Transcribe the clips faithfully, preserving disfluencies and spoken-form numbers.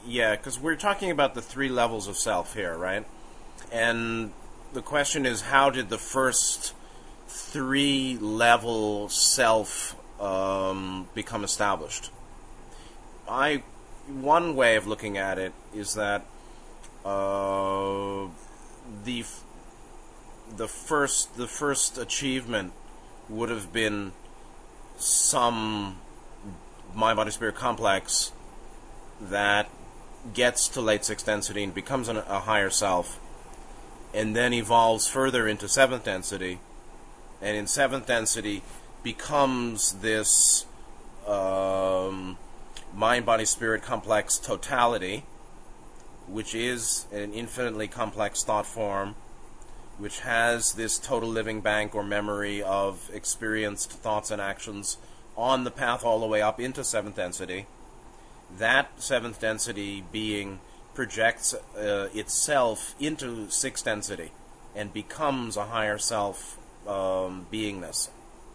Yeah, because we're talking about the three levels of self here, right? And the question is, how did the first three-level self um, become established? I one way of looking at it is that uh, the the first the first achievement would have been some mind body spirit complex that gets to late sixth density and becomes an, a higher self, and then evolves further into seventh density, and in seventh density becomes this um, mind-body-spirit complex totality, which is an infinitely complex thought form, which has this total living bank or memory of experienced thoughts and actions on the path all the way up into seventh density. That seventh density being projects uh, itself into sixth density and becomes a higher self um, beingness.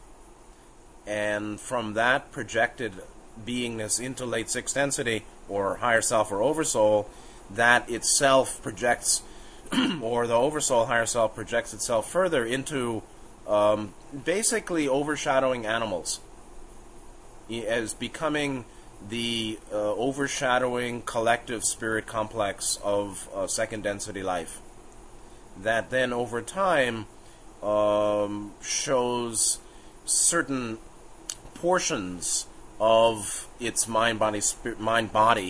And from that projected beingness into late sixth density, or higher self or oversoul, that itself projects, or the oversoul higher self projects itself further into um, basically overshadowing animals, as becoming the uh, overshadowing collective spirit complex of uh, second density life, that then over time um, shows certain portions of its mind body spirit, mind body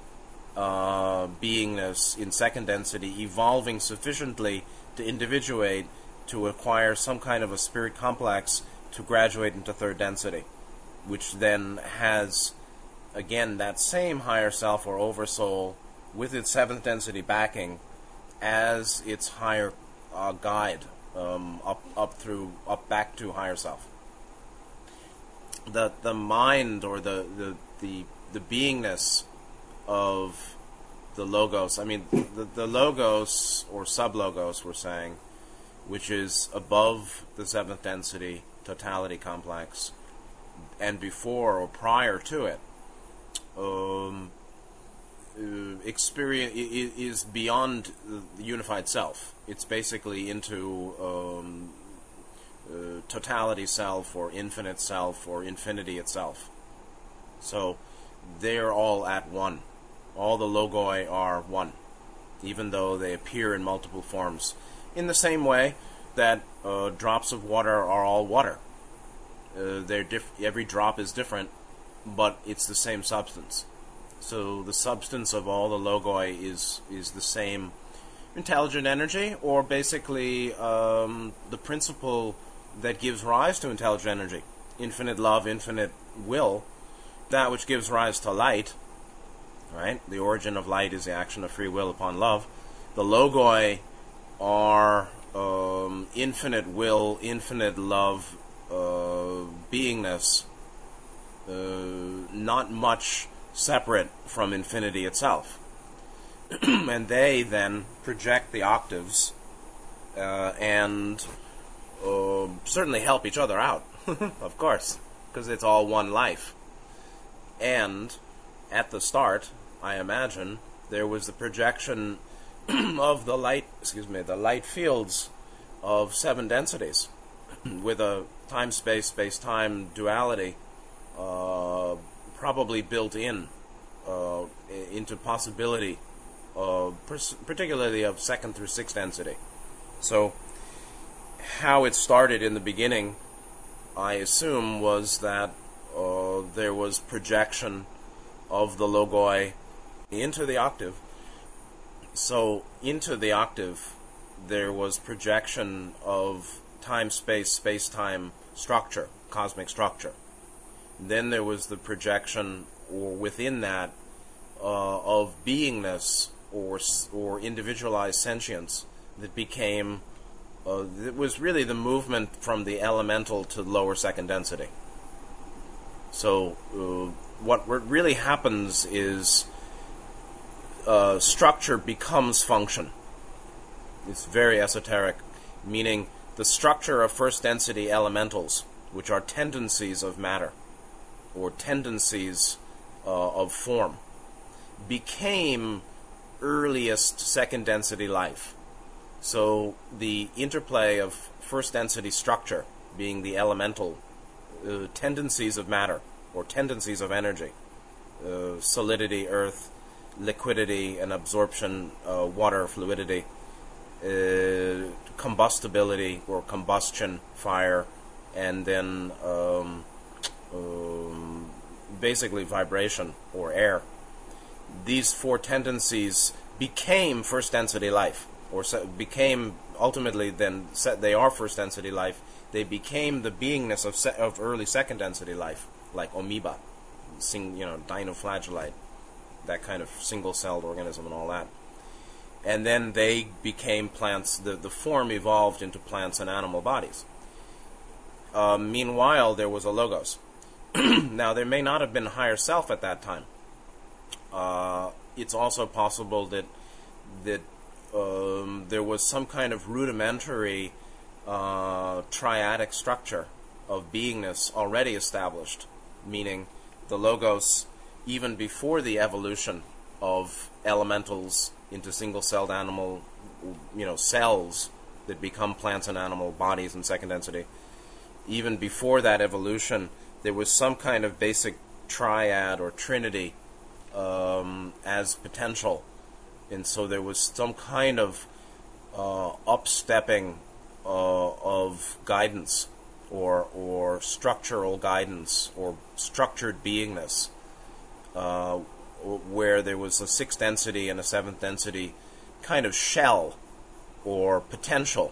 uh, beingness in second density evolving sufficiently to individuate to acquire some kind of a spirit complex to graduate into third density, which then has again that same higher self or oversoul with its seventh density backing as its higher uh, guide um, up up through up back to higher self. The the mind or the the the, the beingness of the logos. I mean the the logos or sub-logos we're saying, which is above the seventh density totality complex and before or prior to it. Um, uh, experience is beyond the unified self. It's basically into um, uh, totality self or infinite self or infinity itself. So they're all at one. All the logoi are one, even though they appear in multiple forms. In the same way that uh, drops of water are all water. Uh, they're diff- every drop is different, but it's the same substance. So the substance of all the logoi is is the same intelligent energy, or basically um, the principle that gives rise to intelligent energy. Infinite love, infinite will, that which gives rise to light, right? The origin of light is the action of free will upon love. The logoi are um, infinite will, infinite love, uh, beingness, Uh, not much separate from infinity itself. And they then project the octaves uh, and uh, certainly help each other out, of course, because it's all one life. And at the start, I imagine, there was the projection of the light, excuse me, the light fields of seven densities with a time-space, space-time duality Uh, probably built in uh, into possibility, uh, pers- particularly of second through sixth density. So, how it started in the beginning, I assume, was that uh, there was projection of the logoi into the octave. So, into the octave, there was projection of time-space, space-time structure, cosmic structure. Then there was the projection, or within that, uh, of beingness or or individualized sentience that became. Uh, it was really the movement from the elemental to lower second density. So uh, what really happens is uh, structure becomes function. It's very esoteric, meaning the structure of first density elementals, which are tendencies of matter, or tendencies uh, of form, became earliest second density life. So the interplay of first density structure, being the elemental uh, tendencies of matter or tendencies of energy, uh, solidity, earth, liquidity and absorption, uh, water, fluidity, uh, combustibility or combustion, fire, and then um, um, basically vibration or air. These four tendencies became first density life, or se- became ultimately then se- they are first density life. They became the beingness of se- of early second density life, like amoeba, sing, you know, dinoflagellate, that kind of single-celled organism and all that. And then they became plants. The the form evolved into plants and animal bodies. Uh, meanwhile, there was a logos. Now, there may not have been higher self at that time. Uh, it's also possible that that um, there was some kind of rudimentary uh, triadic structure of beingness already established, meaning the logos, even before the evolution of elementals into single-celled animal, you know, cells that become plants and animal bodies in second density, even before that evolution, there was some kind of basic triad or trinity um, as potential. And so there was some kind of uh, upstepping uh, of guidance or or structural guidance or structured beingness, uh, where there was a sixth density and a seventh density kind of shell or potential.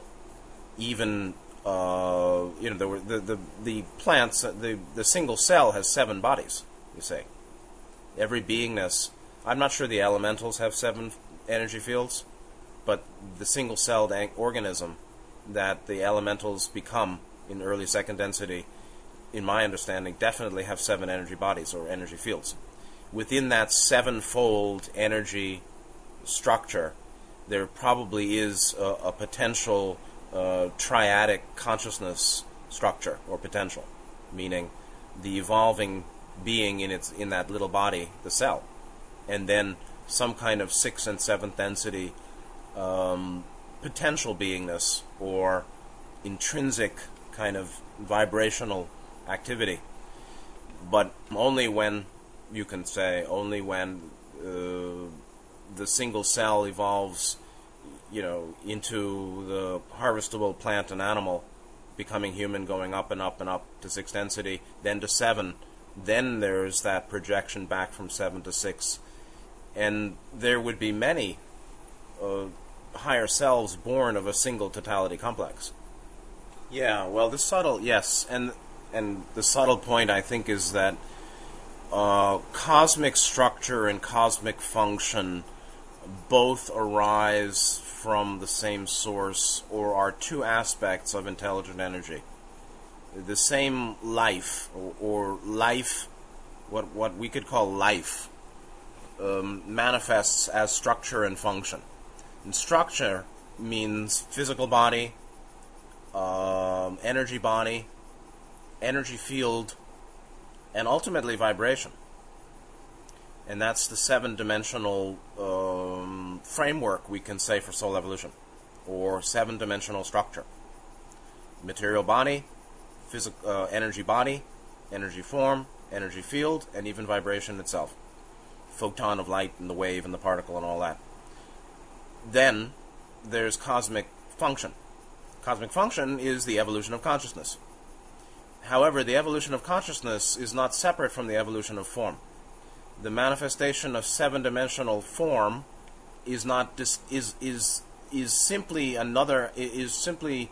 Even uh, you know, there were the, the the plants. The the single cell has seven bodies. You say every beingness. I'm not sure the elementals have seven energy fields, but the single-celled organism that the elementals become in early second density, in my understanding, definitely have seven energy bodies or energy fields. Within that sevenfold energy structure, there probably is a, a potential uh, triadic consciousness structure or potential, meaning the evolving being in its in that little body, the cell, and then some kind of sixth and seventh density um, potential beingness or intrinsic kind of vibrational activity. But only when, you can say, only when uh, the single cell evolves, you know, into the harvestable plant and animal, becoming human, going up and up and up to sixth density, then to seven. Then there's that projection back from seven to six. And there would be many uh, higher selves born of a single totality complex. Yeah, well, the subtle, yes, and and the subtle point, I think, is that uh, cosmic structure and cosmic function both arise from the same source or are two aspects of intelligent energy. The same life, or, or life, what what we could call life, Um, manifests as structure and function. And structure means physical body, um, energy body, energy field, and ultimately vibration. And that's the seven-dimensional um, framework, we can say, for soul evolution, or seven-dimensional structure. Material body, physical uh, energy body, energy form, energy field, and even vibration itself. Photon of light and the wave and the particle and all that. Then there's cosmic function. Cosmic function is the evolution of consciousness. However, the evolution of consciousness is not separate from the evolution of form. The manifestation of seven-dimensional form is not dis- is is is simply another is simply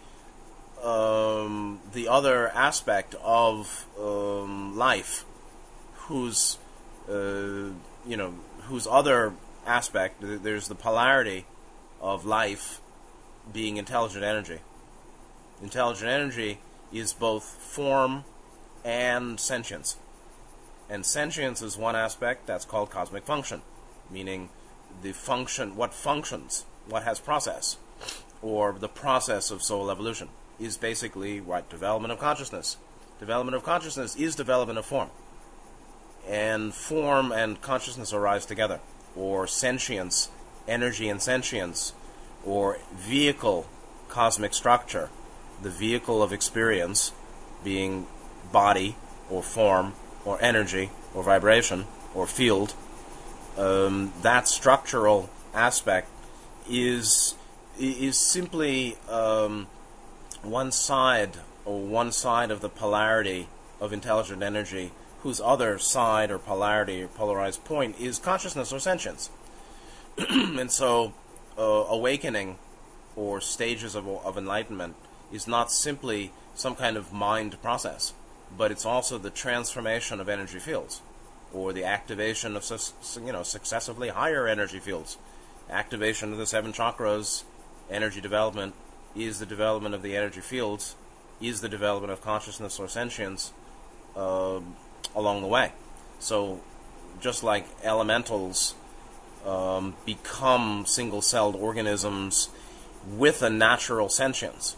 um, the other aspect of um, life, whose uh, you know, whose other aspect, there's the polarity of life being intelligent energy. Intelligent energy is both form and sentience. And sentience is one aspect that's called cosmic function, meaning the function, what functions, what has process, or the process of soul evolution is basically what? Development of consciousness. Development of consciousness is development of form. and form and consciousness arise together, or sentience, energy and sentience, or vehicle, cosmic structure, the vehicle of experience being body or form or energy or vibration or field. Um, that structural aspect is is simply um, one side or one side of the polarity of intelligent energy, whose other side or polarity or polarized point is consciousness or sentience. And so uh, awakening or stages of, of enlightenment is not simply some kind of mind process, but it's also the transformation of energy fields, or the activation of you know successively higher energy fields. Activation of the seven chakras, energy development, is the development of the energy fields, is the development of consciousness or sentience uh, along the way. So just like elementals um, become single-celled organisms with a natural sentience,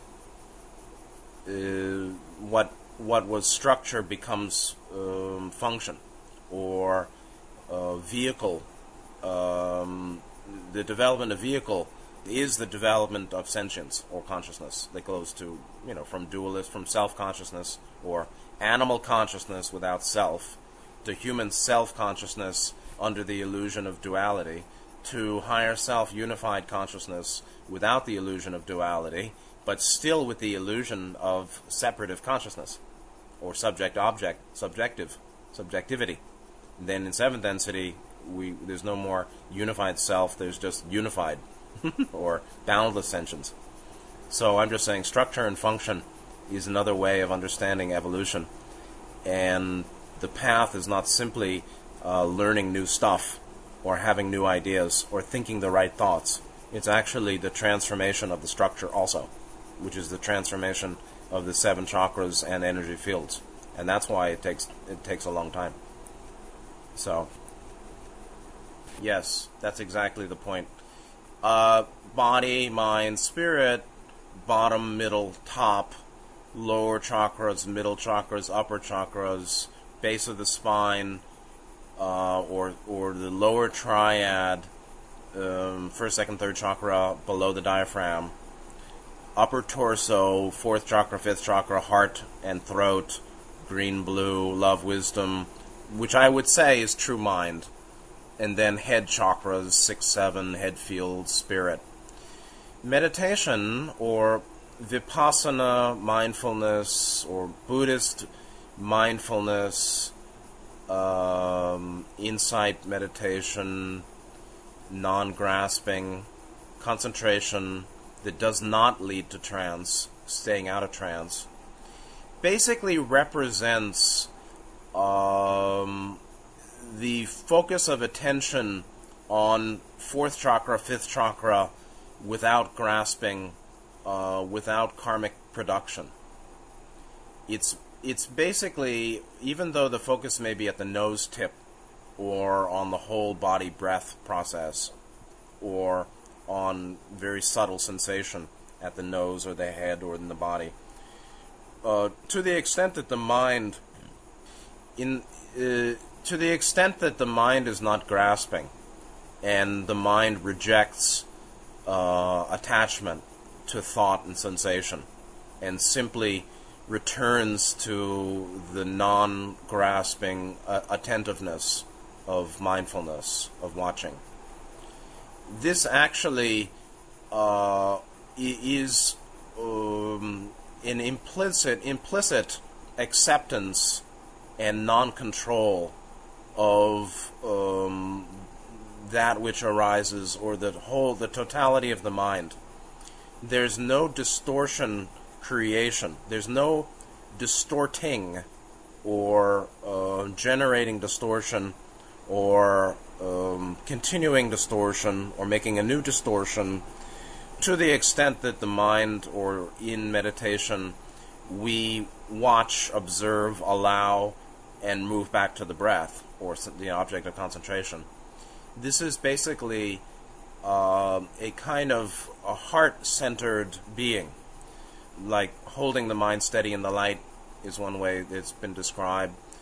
uh, what what was structure becomes um, function, or uh, vehicle. Um, the development of vehicle is the development of sentience or consciousness that goes to, you know, from dualist, from self-consciousness or animal consciousness without self, to human self-consciousness under the illusion of duality, to higher self unified consciousness without the illusion of duality, but still with the illusion of separative consciousness, or subject-object, subjective, subjectivity. And then in seventh density, we there's no more unified self, there's just unified or boundless sentience. So I'm just saying structure and function is another way of understanding evolution. And the path is not simply uh, learning new stuff or having new ideas or thinking the right thoughts. It's actually the transformation of the structure also, which is the transformation of the seven chakras and energy fields. And that's why it takes it takes a long time. So, yes, that's exactly the point. Uh, body, mind, spirit, bottom, middle, top, lower chakras, middle chakras, upper chakras, base of the spine, uh, or or the lower triad, um, first, second, third chakra below the diaphragm, upper torso, fourth chakra, fifth chakra, heart and throat, green, blue, love, wisdom, which I would say is true mind. And then head chakras, six, seven, head field, spirit. Meditation, or Vipassana mindfulness, or Buddhist mindfulness, um, insight meditation, non-grasping, concentration that does not lead to trance, staying out of trance, basically represents um, the focus of attention on fourth chakra, fifth chakra, without grasping, uh, without karmic production. It's it's basically, even though the focus may be at the nose tip, or on the whole body breath process, or on very subtle sensation at the nose or the head or in the body, uh, to the extent that the mind, in uh, to the extent that the mind is not grasping, and the mind rejects uh, attachment to thought and sensation, and simply returns to the non-grasping uh, attentiveness of mindfulness, of watching. This actually uh, is um, an implicit, implicit acceptance and non-control of um, that which arises, or the whole, the totality of the mind. There's no distortion creation. There's no distorting or uh, generating distortion, or um, continuing distortion, or making a new distortion, to the extent that the mind, or in meditation, we watch, observe, allow, and move back to the breath, or the object of concentration. This is basically uh, a kind of a heart-centered being. Like holding the mind steady in the light is one way it's been described.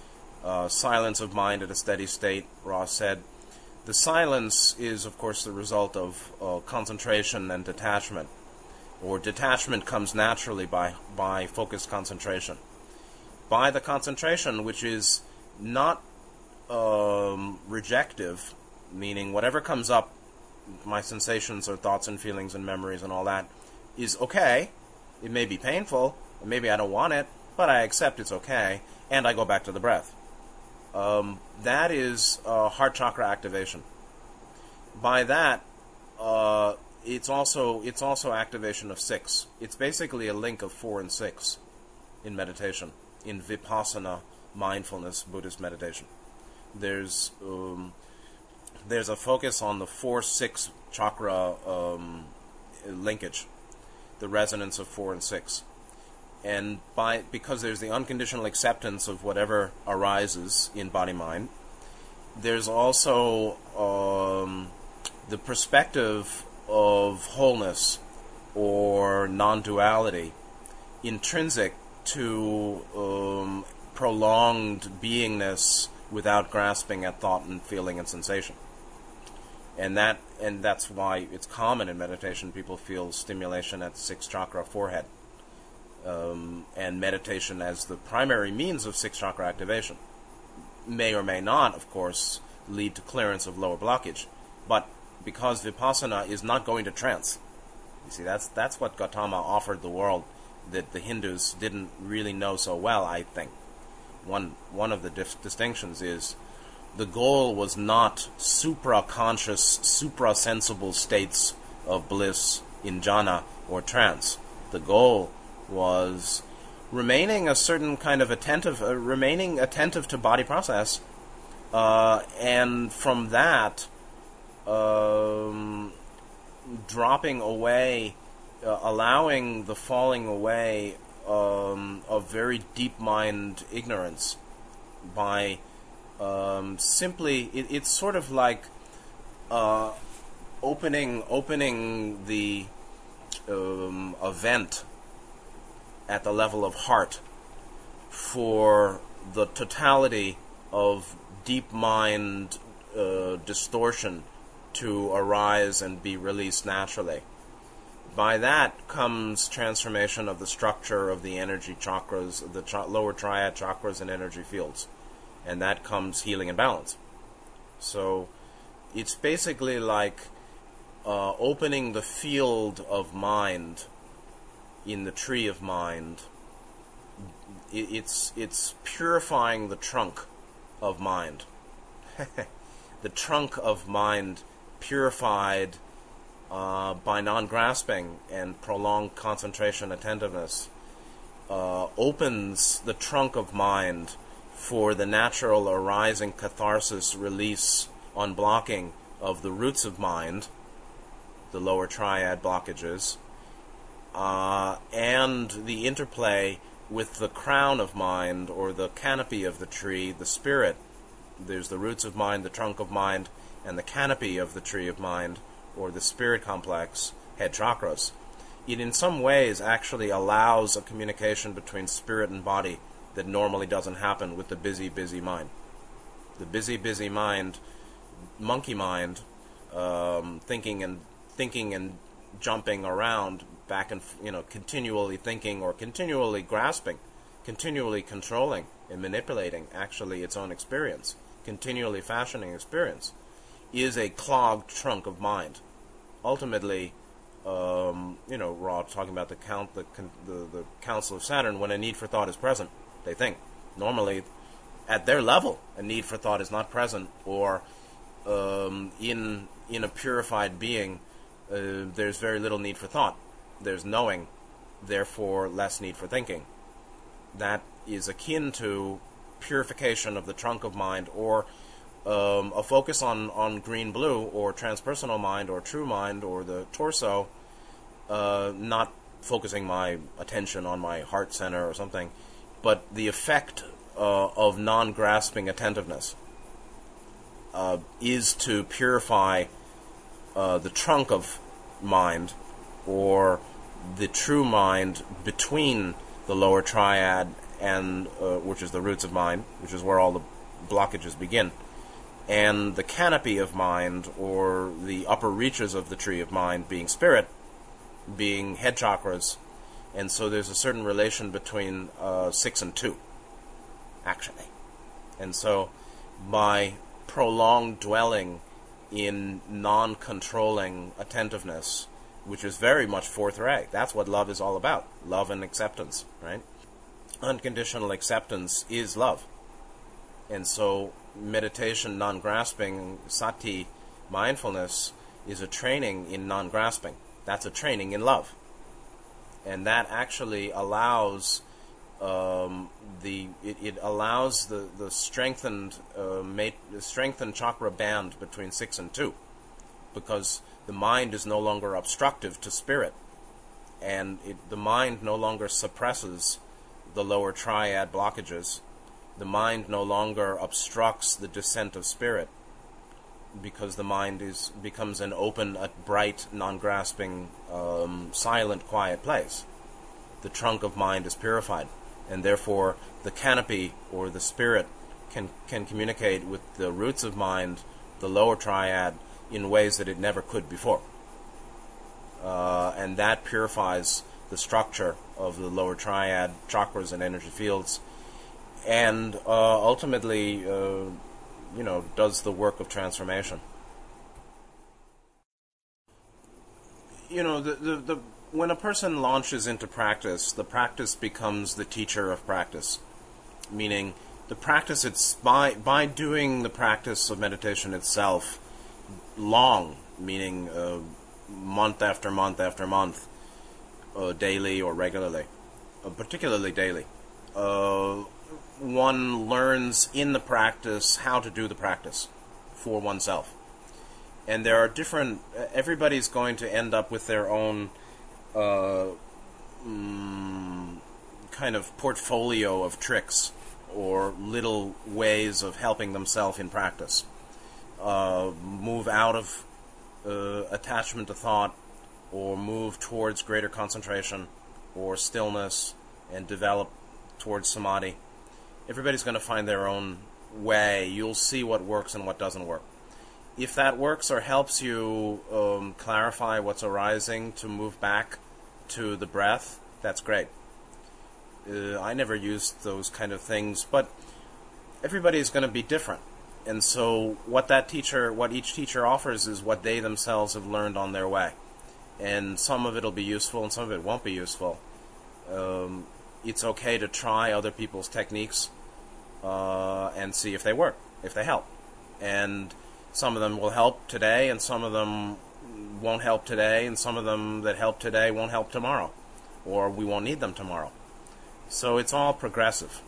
uh, silence of mind at a steady state, Ross said. The silence is, of course, the result of uh, concentration and detachment, or detachment comes naturally by, by focused concentration. By the concentration, which is not um, rejective, meaning whatever comes up, my sensations or thoughts and feelings and memories and all that, is okay. It may be painful, and maybe I don't want it, but I accept it's okay, and I go back to the breath. Um, that is uh, heart chakra activation. By that, uh, it's also it's also activation of six. It's basically a link of four and six in meditation, in Vipassana mindfulness Buddhist meditation. There's um, there's a focus on the four six chakra um, linkage, the resonance of four and six. And by because there's the unconditional acceptance of whatever arises in body-mind, there's also um, the perspective of wholeness or non-duality intrinsic to um, prolonged beingness without grasping at thought and feeling and sensation. And that and that's why it's common in meditation. People feel stimulation at sixth chakra forehead. Um, and meditation as the primary means of sixth chakra activation may or may not, of course, lead to clearance of lower blockage. But because Vipassana is not going to trance, you see, that's that's what Gautama offered the world that the Hindus didn't really know so well, I think. One one of the dif- distinctions is the goal was not supra-conscious, supra-sensible states of bliss in jhana or trance. The goal was remaining a certain kind of attentive, uh, remaining attentive to body process, uh, and from that, um, dropping away, uh, allowing the falling away um, of very deep mind ignorance by um, simply, it, it's sort of like uh, opening, opening the um, event at the level of heart for the totality of deep mind uh, distortion to arise and be released naturally. By that comes transformation of the structure of the energy chakras, the ch- lower triad chakras and energy fields. And that comes healing and balance. So it's basically like uh, opening the field of mind in the tree of mind. It's it's purifying the trunk of mind. The trunk of mind purified uh, by non-grasping and prolonged concentration attentiveness uh, opens the trunk of mind for the natural arising catharsis release unblocking of the roots of mind, the lower triad blockages, Uh, and the interplay with the crown of mind, or the canopy of the tree, the spirit. There's the roots of mind, the trunk of mind, and the canopy of the tree of mind, or the spirit complex, head chakras. It in some ways actually allows a communication between spirit and body that normally doesn't happen with the busy, busy mind. The busy, busy mind, monkey mind, um, thinking and thinking and jumping around back and, you know, continually thinking or continually grasping, continually controlling and manipulating actually its own experience, continually fashioning experience, is a clogged trunk of mind. Ultimately, um, you know, we're all talking about the count, the, the the Council of Saturn. When a need for thought is present, they think. Normally, at their level, a need for thought is not present, or um, in in a purified being, uh, there's very little need for thought. There's knowing, therefore less need for thinking. That is akin to purification of the trunk of mind, or um, a focus on, on green-blue, or transpersonal mind, or true mind, or the torso, uh, not focusing my attention on my heart center or something, but the effect uh, of non-grasping attentiveness uh, is to purify uh, the trunk of mind, or the true mind between the lower triad and uh, which is the roots of mind, which is where all the blockages begin. And the canopy of mind, or the upper reaches of the tree of mind, being spirit, being head chakras, and so there's a certain relation between uh, six and two, actually. And so by prolonged dwelling in non-controlling attentiveness, which is very much fourth ray, that's what love is all about, love and acceptance, right? Unconditional acceptance is love. And so meditation, non-grasping, sati, mindfulness, is a training in non-grasping. That's a training in love. And that actually allows um, the it, it allows the the strengthened uh, mate, the strengthened chakra band between six and two, because the mind is no longer obstructive to spirit, and it, the mind no longer suppresses the lower triad blockages. The mind no longer obstructs the descent of spirit, because the mind is becomes an open, a bright, non-grasping, um, silent, quiet place. The trunk of mind is purified, and therefore the canopy, or the spirit, can can communicate with the roots of mind, the lower triad, in ways that it never could before. Uh, and that purifies the structure of the lower triad chakras and energy fields, and uh, ultimately, uh, you know, does the work of transformation. You know, the, the, the when a person launches into practice, the practice becomes the teacher of practice. Meaning, the practice, it's by by doing the practice of meditation itself long, meaning uh, month after month after month, uh, daily or regularly, uh, particularly daily. Uh, one learns in the practice how to do the practice for oneself. And there are different, everybody's going to end up with their own uh, mm, kind of portfolio of tricks or little ways of helping themselves in practice. Uh, move out of uh, attachment to thought, or move towards greater concentration or stillness and develop towards samadhi. Everybody's going to find their own way. You'll see what works and what doesn't work. If that works or helps you um, clarify what's arising to move back to the breath, that's great. Uh, I never used those kind of things, but everybody's going to be different. And so what that teacher, what each teacher offers is what they themselves have learned on their way. And some of it will be useful and some of it won't be useful. Um, it's okay to try other people's techniques uh, and see if they work, if they help. And some of them will help today, and some of them won't help today, and some of them that help today won't help tomorrow, or we won't need them tomorrow. So it's all progressive.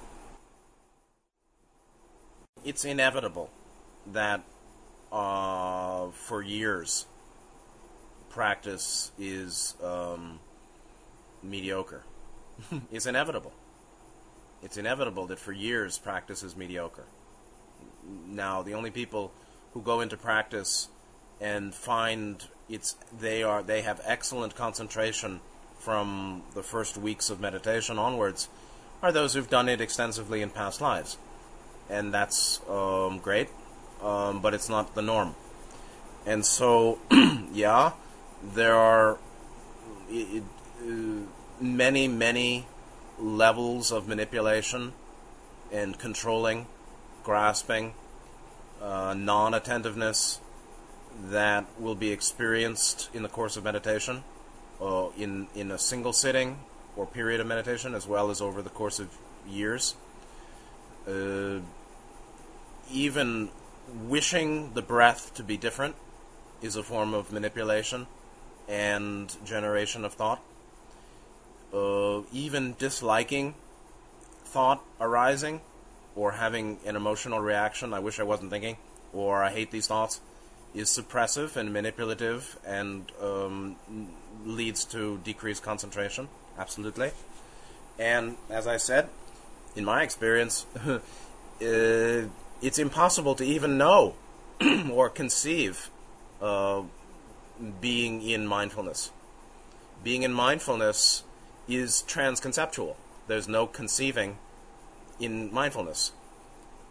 It's inevitable that uh, for years practice is um, mediocre. It's inevitable. It's inevitable that for years practice is mediocre. Now, the only people who go into practice and find it's they are they have excellent concentration from the first weeks of meditation onwards are those who've done it extensively in past lives, and that's um, great, um, but it's not the norm. And so, yeah, there are it, uh, many, many levels of manipulation and controlling, grasping, uh, non-attentiveness that will be experienced in the course of meditation, uh, in, in a single sitting or period of meditation, as well as over the course of years. Uh, even wishing the breath to be different is a form of manipulation and generation of thought. Uh, even disliking thought arising, or having an emotional reaction, I wish I wasn't thinking, or I hate these thoughts, is suppressive and manipulative and um, leads to decreased concentration, absolutely. And as I said, in my experience, uh, it's impossible to even know or conceive uh, being in mindfulness. Being in mindfulness is transconceptual. There's no conceiving in mindfulness.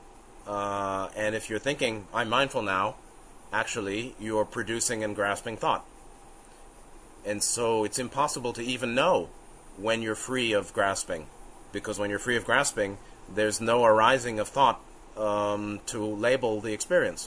Uh, and if you're thinking, I'm mindful now, actually you're producing and grasping thought. And so it's impossible to even know when you're free of grasping, because when you're free of grasping, there's no arising of thought um, to label the experience.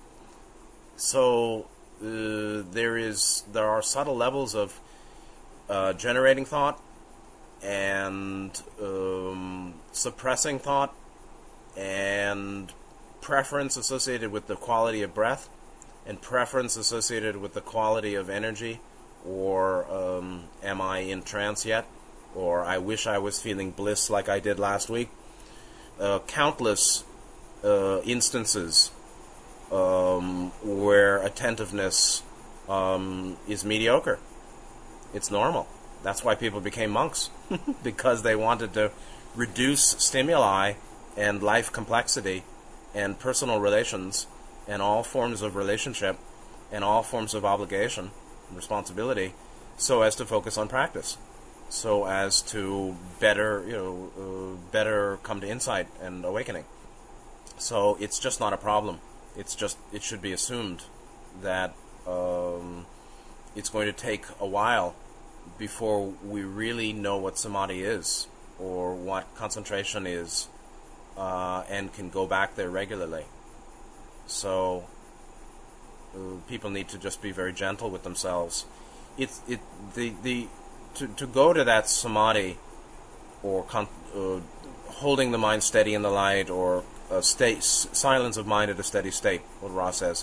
So uh, there is there are subtle levels of uh, generating thought and um, suppressing thought and preference associated with the quality of breath and preference associated with the quality of energy, or um, am I in trance yet, or I wish I was feeling bliss like I did last week. Uh, countless uh, instances um, where attentiveness um, is mediocre. It's normal. That's why people became monks, because they wanted to reduce stimuli and life complexity and personal relations and all forms of relationship and all forms of obligation and responsibility, so as to focus on practice, so as to better, you know, uh, better come to insight and awakening. So it's just not a problem. It's just, it should be assumed that um, it's going to take a while before we really know what samadhi is or what concentration is, uh, and can go back there regularly. So uh, people need to just be very gentle with themselves. It's it the the to to go to that samadhi, or con- uh, holding the mind steady in the light, or a state silence of mind at a steady state. What Ra says.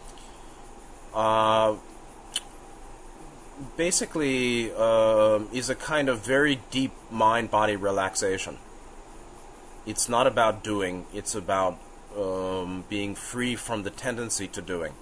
Uh, basically, uh, is a kind of very deep mind-body relaxation. It's not about doing. It's about um, being free from the tendency to doing.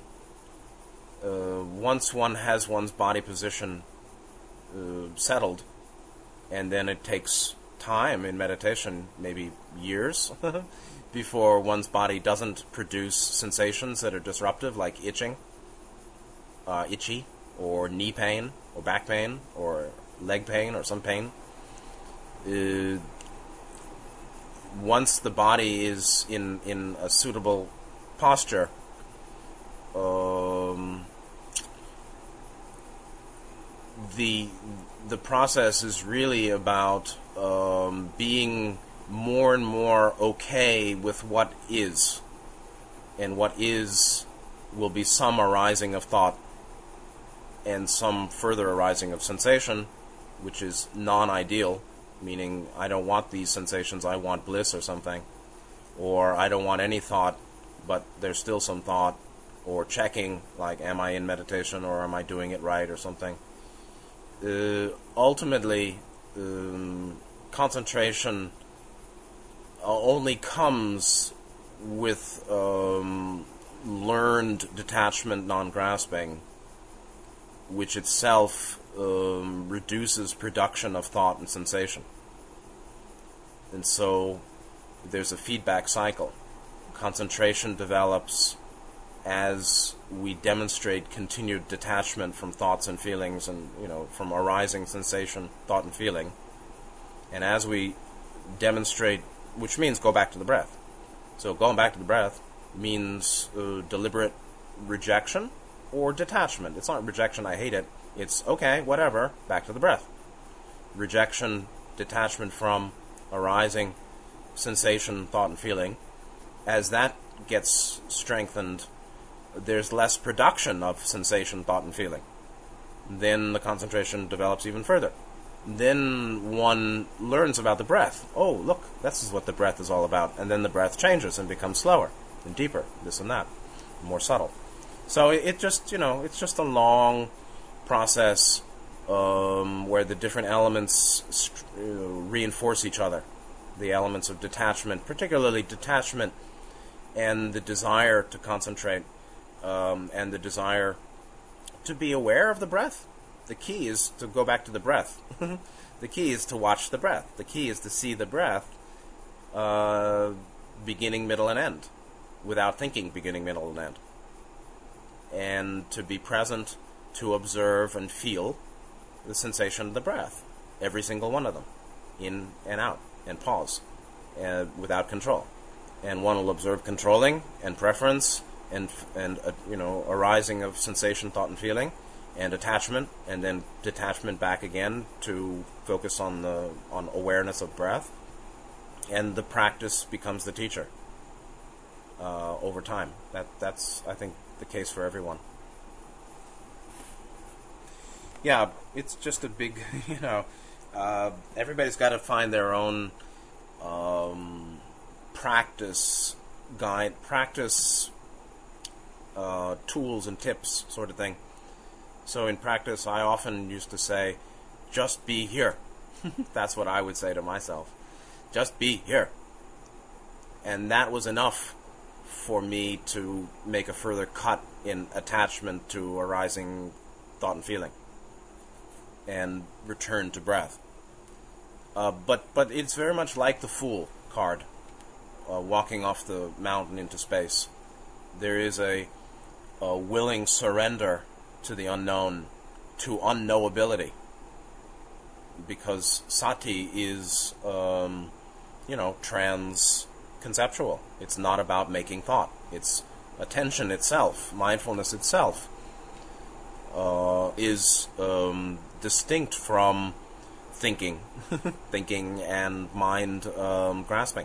Uh, once one has one's body position uh, settled, and then it takes time in meditation, maybe years, before one's body doesn't produce sensations that are disruptive, like itching, uh, itchy, or knee pain, or back pain, or leg pain, or some pain. Uh, once the body is in, in a suitable posture, um, the the process is really about um, being more and more okay with what is, and what is will be some arising of thought and some further arising of sensation, which is non-ideal, meaning I don't want these sensations, I want bliss or something, or I don't want any thought, but there's still some thought, or checking, like, am I in meditation, or am I doing it right, or something. Uh, ultimately, um, concentration only comes with um, learned detachment, non-grasping, which itself um, reduces production of thought and sensation. And so there's a feedback cycle. Concentration develops as we demonstrate continued detachment from thoughts and feelings, and, you know, from arising sensation, thought and feeling. And as we demonstrate, which means go back to the breath. So going back to the breath means uh, deliberate rejection or detachment. It's not rejection, I hate it. It's, okay, whatever, back to the breath. Rejection, detachment from arising sensation, thought, and feeling. As that gets strengthened, there's less production of sensation, thought, and feeling. Then the concentration develops even further. Then one learns about the breath. Oh, look, this is what the breath is all about. And then the breath changes and becomes slower and deeper, this and that, more subtle. So it, it just, you know, it's just a long process um, where the different elements st- uh, reinforce each other. The elements of detachment, particularly detachment and the desire to concentrate, um, and the desire to be aware of the breath. The key is to go back to the breath. The key is to watch the breath. The key is to see the breath uh, beginning, middle, and end, without thinking beginning, middle, and end. And to be present, to observe and feel the sensation of the breath, every single one of them, in and out, and pause, uh, without control. and one will observe controlling and preference and and uh, you know, arising of sensation, thought, and feeling, and attachment, and then detachment back again to focus on the on awareness of breath, and the practice becomes the teacher uh, over time. That that's I think the case for everyone. Yeah, it's just a big, you know, uh, everybody's got to find their own um, practice guide, practice uh, tools and tips, sort of thing. So in practice, I often used to say, just be here. That's what I would say to myself. Just be here. And that was enough for me to make a further cut in attachment to arising thought and feeling, and return to breath. Uh, but but it's very much like the Fool card, uh, walking off the mountain into space. There is a, a willing surrender to the unknown, to unknowability, because sati is, um, you know, trans-conceptual. It's not about making thought. It's attention itself, mindfulness itself, uh, is um, distinct from thinking, thinking and mind um, grasping.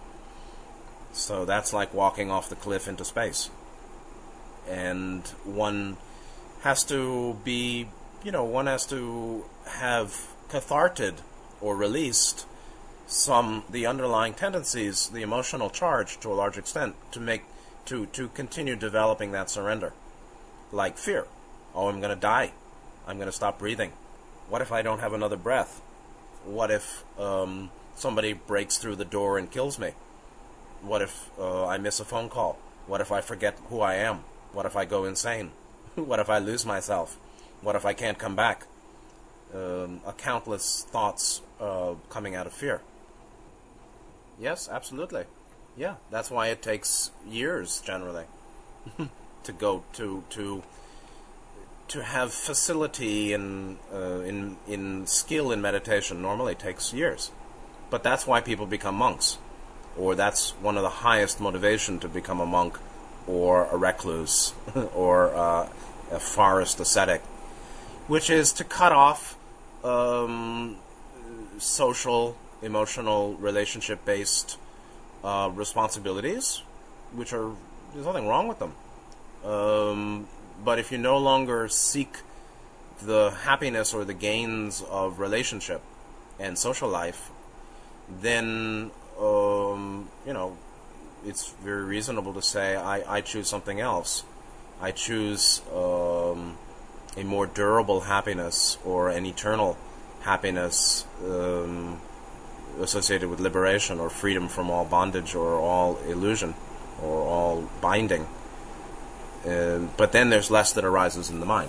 So that's like walking off the cliff into space. And one has to be, you know, one has to have catharted or released some, the underlying tendencies, the emotional charge to a large extent, to make, to, to continue developing that surrender. Like fear. Oh, I'm going to die. I'm going to stop breathing. What if I don't have another breath? What if um, somebody breaks through the door and kills me? What if uh, I miss a phone call? What if I forget who I am? What if I go insane? What if I lose myself? What if I can't come back? Um, a countless thoughts uh, coming out of fear. Yes, absolutely. Yeah, that's why it takes years generally to go to to to have facility in uh, in in skill in meditation. Normally takes years, but that's why people become monks, or that's one of the highest motivation to become a monk or a recluse or uh, a forest ascetic, which is to cut off um, social, emotional, relationship-based uh, responsibilities, which are, there's nothing wrong with them. Um, but if you no longer seek the happiness or the gains of relationship and social life, then, um, you know, it's very reasonable to say, I, I choose something else. I choose um, a more durable happiness or an eternal happiness um, associated with liberation or freedom from all bondage or all illusion or all binding. Uh, but then there's less that arises in the mind.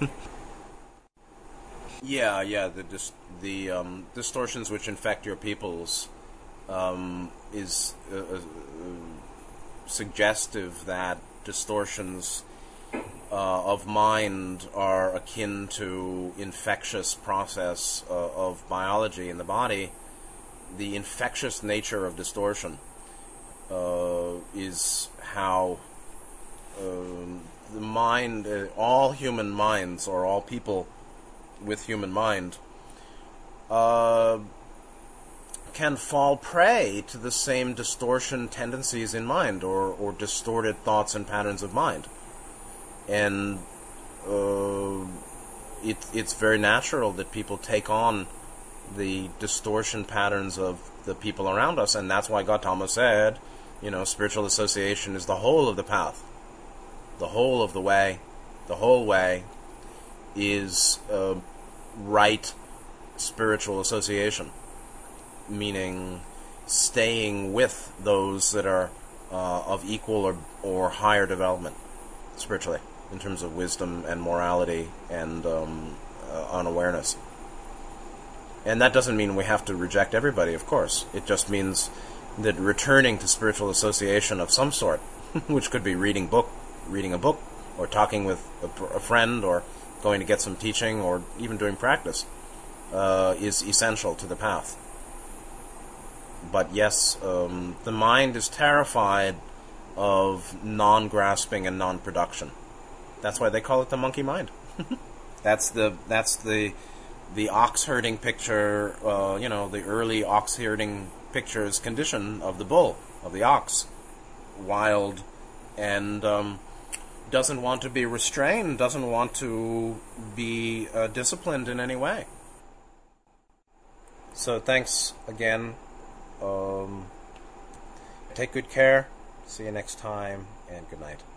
yeah, yeah, the dis- the um, distortions which infect your pupils um, is uh, uh, suggestive that distortions uh, of mind are akin to infectious process uh, of biology in the body. The infectious nature of distortion uh, is how um, the mind, uh, all human minds, or all people with human mind, uh, can fall prey to the same distortion tendencies in mind, or, or distorted thoughts and patterns of mind. And uh, it, it's very natural that people take on the distortion patterns of the people around us, and that's why Gautama said, you know, spiritual association is the whole of the path. The whole of the way, the whole way is uh, right spiritual association, meaning staying with those that are uh, of equal or, or higher development spiritually, in terms of wisdom and morality and um, uh, unawareness. And that doesn't mean we have to reject everybody, of course. It just means that returning to spiritual association of some sort, which could be reading book, reading a book, or talking with a, a friend, or going to get some teaching, or even doing practice, uh, is essential to the path. but yes, um, the mind is terrified of non-grasping and non-production. That's why they call it the monkey mind. That's the that's the the ox herding picture. Uh, you know, the early ox herding pictures condition of the bull, of the ox, wild, and um, doesn't want to be restrained, doesn't want to be uh, disciplined in any way. So thanks again. Um, take good care. See you next time, and good night.